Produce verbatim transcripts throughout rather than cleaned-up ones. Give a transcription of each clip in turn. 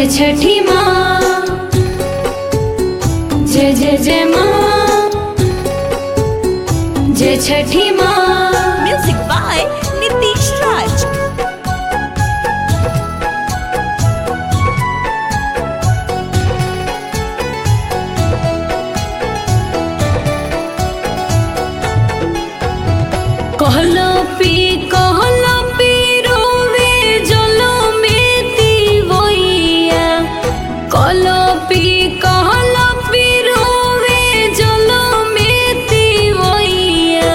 जय छठी माँ, जय जय जय माँ, जय छठी माँ। Music by Nitish Raj. कहलो पी कहलो पी रोवे जलो में दीवैया, कहलो पी कहलो पी रोवे जलो में दीवैया।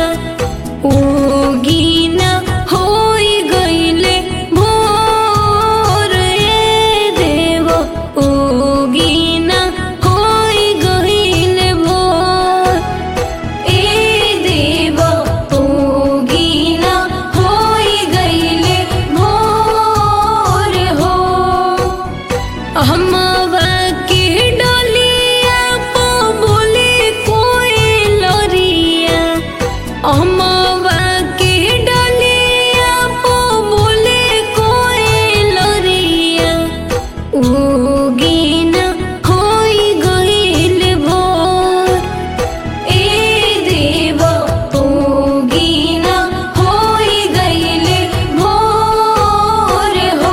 उगीना होई गईले भोर ए देव, उगीना होई गईले भोर ए देव। उगीना होई गईले भोर हो। हमवा के डलिया पो बोले कोयलरिया, हमवा के डलिया पो बोले कोयलरिया। उगीना होई गईले भोर ए देव, उगीना होई गईले भोर हो।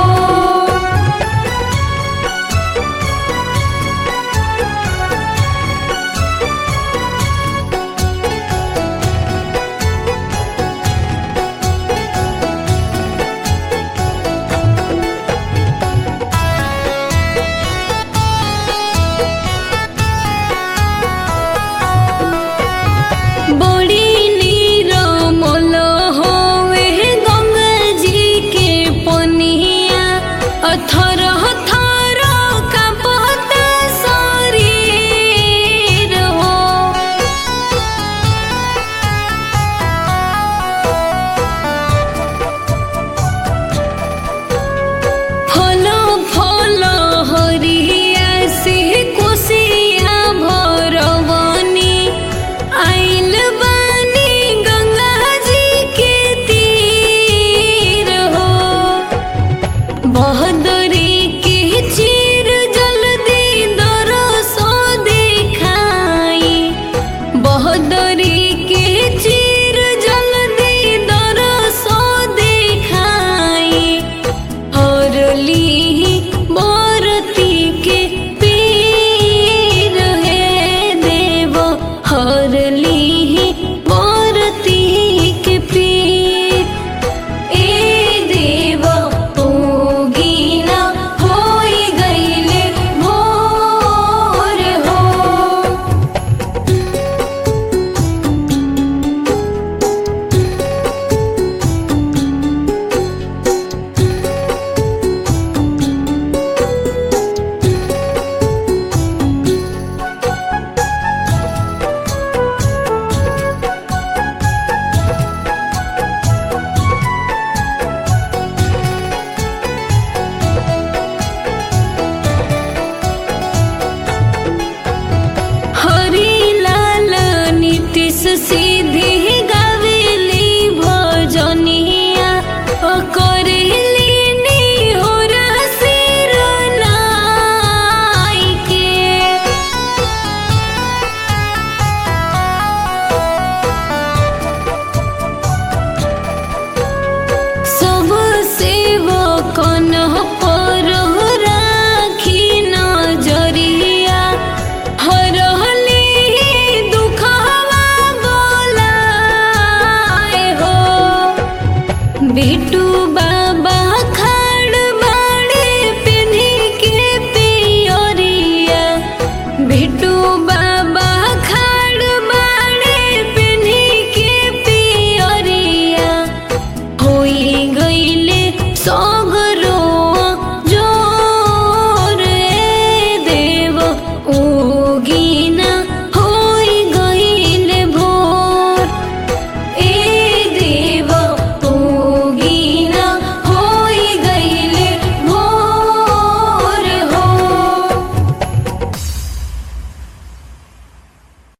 बड़ी निरमल होवे गंगा जी के पनिया, अथर थर कांपत शरीर हो। फल फल हरिया से कोसिया भरवनी, आइल बानी गंगा जी के तीर हो। बहदरी के चीर जल्दी दरस दिखाई, बहदरी के चीर जल्दी दरस दिखाई। हरली